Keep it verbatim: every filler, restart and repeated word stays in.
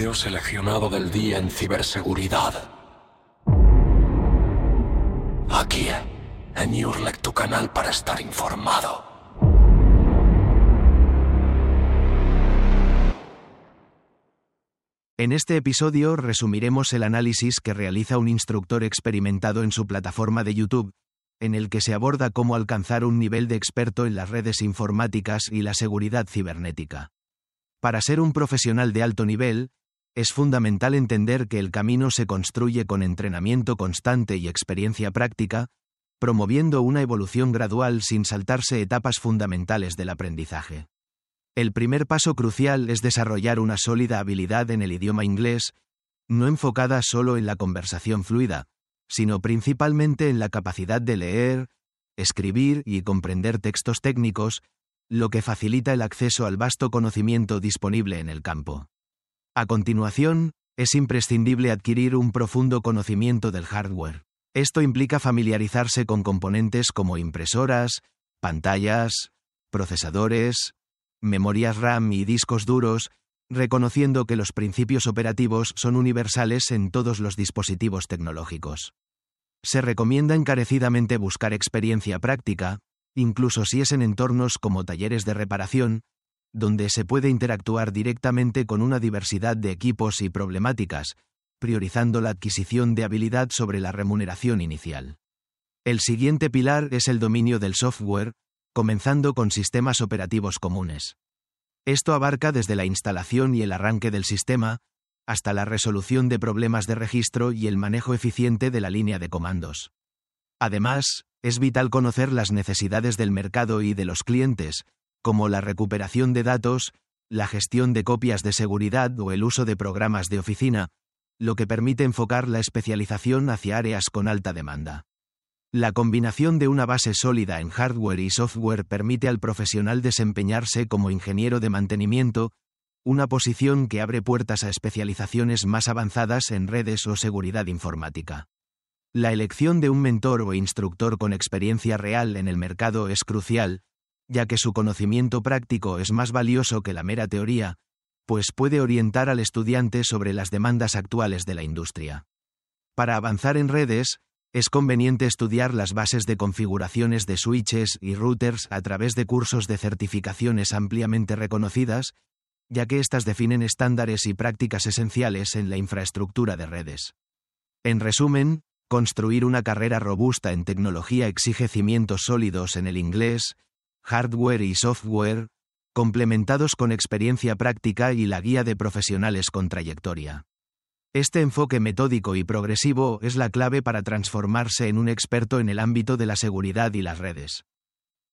video seleccionado del día en ciberseguridad. Aquí, en Urlec, tu canal para estar informado. En este episodio resumiremos el análisis que realiza un instructor experimentado en su plataforma de YouTube, en el que se aborda cómo alcanzar un nivel de experto en las redes informáticas y la seguridad cibernética. Para ser un profesional de alto nivel, es fundamental entender que el camino se construye con entrenamiento constante y experiencia práctica, promoviendo una evolución gradual sin saltarse etapas fundamentales del aprendizaje. El primer paso crucial es desarrollar una sólida habilidad en el idioma inglés, no enfocada solo en la conversación fluida, sino principalmente en la capacidad de leer, escribir y comprender textos técnicos, lo que facilita el acceso al vasto conocimiento disponible en el campo. A continuación, es imprescindible adquirir un profundo conocimiento del hardware. Esto implica familiarizarse con componentes como impresoras, pantallas, procesadores, memorias RAM y discos duros, reconociendo que los principios operativos son universales en todos los dispositivos tecnológicos. Se recomienda encarecidamente buscar experiencia práctica, incluso si es en entornos como talleres de reparación, donde se puede interactuar directamente con una diversidad de equipos y problemáticas, priorizando la adquisición de habilidad sobre la remuneración inicial. El siguiente pilar es el dominio del software, comenzando con sistemas operativos comunes. Esto abarca desde la instalación y el arranque del sistema, hasta la resolución de problemas de registro y el manejo eficiente de la línea de comandos. Además, es vital conocer las necesidades del mercado y de los clientes, como la recuperación de datos, la gestión de copias de seguridad o el uso de programas de oficina, lo que permite enfocar la especialización hacia áreas con alta demanda. La combinación de una base sólida en hardware y software permite al profesional desempeñarse como ingeniero de mantenimiento, una posición que abre puertas a especializaciones más avanzadas en redes o seguridad informática. La elección de un mentor o instructor con experiencia real en el mercado es crucial, ya que su conocimiento práctico es más valioso que la mera teoría, pues puede orientar al estudiante sobre las demandas actuales de la industria. Para avanzar en redes, es conveniente estudiar las bases de configuraciones de switches y routers a través de cursos de certificaciones ampliamente reconocidas, ya que éstas definen estándares y prácticas esenciales en la infraestructura de redes. En resumen, construir una carrera robusta en tecnología exige cimientos sólidos en el inglés, hardware y software, complementados con experiencia práctica y la guía de profesionales con trayectoria. Este enfoque metódico y progresivo es la clave para transformarse en un experto en el ámbito de la seguridad y las redes.